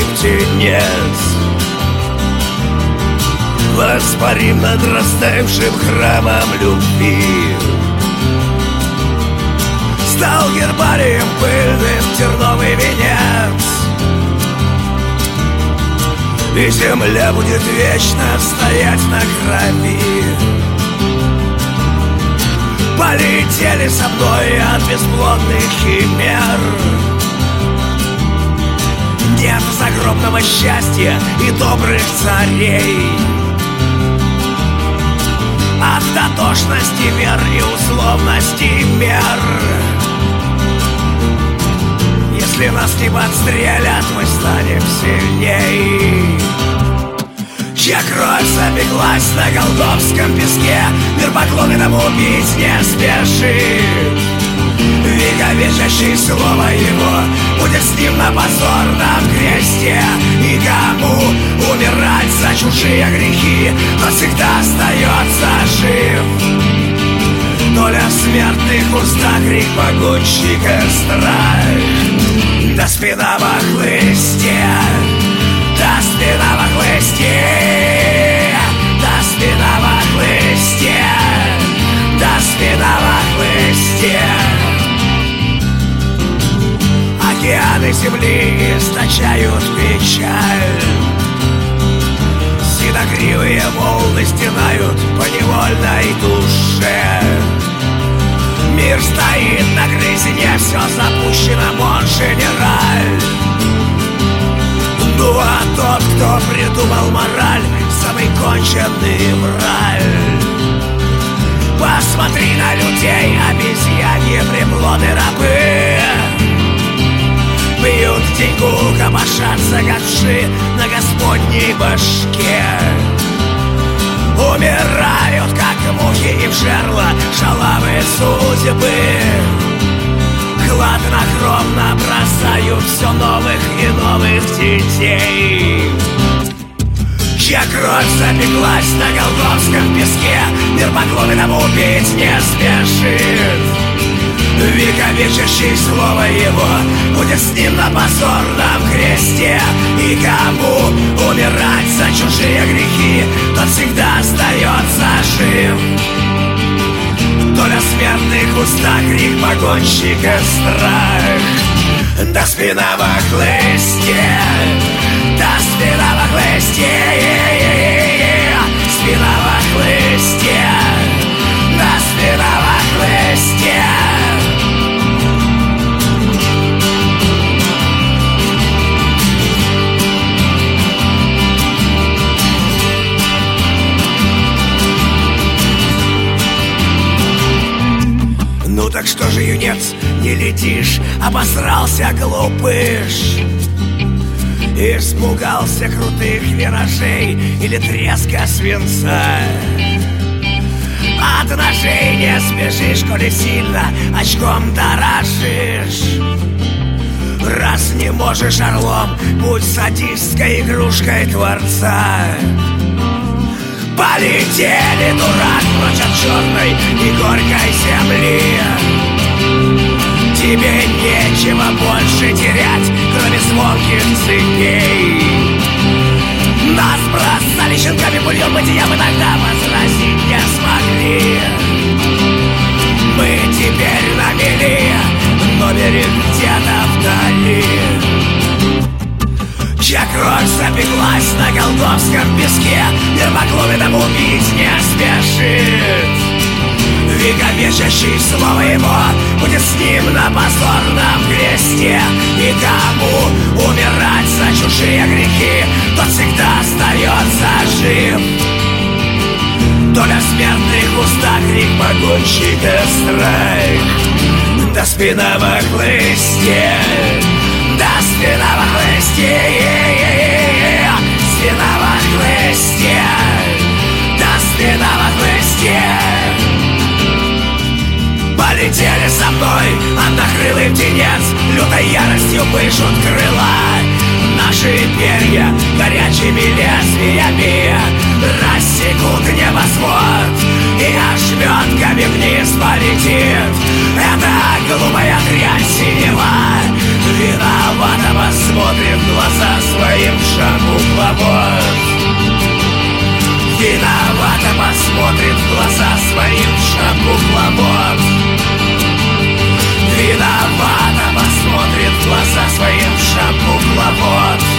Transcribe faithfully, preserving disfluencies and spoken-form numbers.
птенец воспарим над растаявшим храмом любви. Стал гербарием пыльным терновый венец, и земля будет вечно стоять на крови. Полетели со мной от бесплодных химер. Нет загробного счастья и добрых царей, от дотошности мер и условности мер. Если нас не подстрелят, мы станем сильней. Чья кровь запеклась на голгофском песке, мир поклоны нам убить не спешит. Вековечащее слово его будет с ним на позорном кресте. И кому умирать за чужие грехи, но всегда остается жив. Доля в смертных устах, крик погонщика, страх. Да спина во хлысте, да спина во хлысте, да спина во хлысте, да спина во хлысте. Океаны земли источают печаль, седокривые волны стенают по невольной душе. Мир стоит на грызне, все запущено, мон генераль. Ну а тот, кто придумал мораль, самый конченый враль. Посмотри на людей, обезьяньи приплоды рабы. Пьют деньгу, копошатся говши на господней башке. Умирают, как мухи, и в жерло шалавы судьбы. Хладнокровно бросают все новых и новых детей. Чья кровь запеклась на голгофском песке, мир поклоны нам убить не спешит. Вековечащее слово его будет с ним на позорном кресте. И кому умирать за чужие грехи, тот всегда остается жив. Доля смертных устах, крик погонщика, страх. Да спина во хлысте, да спина во хлысте, спина во хлысте, да спина во хлысте. Ну так что же, юнец, не летишь, обосрался глупыш? Испугался крутых виражей или треска свинца? От ножей не спешишь, коли сильно очком дорожишь. Раз не можешь орлом, будь садистской игрушкой Творца. Полетели, дурак, прочь от черной и горькой земли. Тебе нечего больше терять, кроме звонких цепей. Нас бросали щенками бульон бытия, мы тогда возразить не смогли. Мы теперь на мели, но берег где-то вдали. Чья кровь запеклась на голгофском песке, мир поклоны нам убить не спешит. Вековечащее слово его будет с ним на позорном кресте. И кому умирать за чужие грехи, тот всегда остается жив. Доля смертных устах, крик погонщика, страх. Да спина во хлысте, да спина во хлысте, спина во хлысте, да спина во хлысте. Полетели со мной однокрылый птенец, лютой яростью пышут крыла. Наши перья горячими лезвиями рассекут небосвод, и ошметками вниз полетит эта глупая дрянь синева. Виновато посмотрит в глаза своим шагу-клобот. Виновато посмотрит в глаза своим шагу-клобот. Виновато посмотрит в глаза своим шагу-клобот.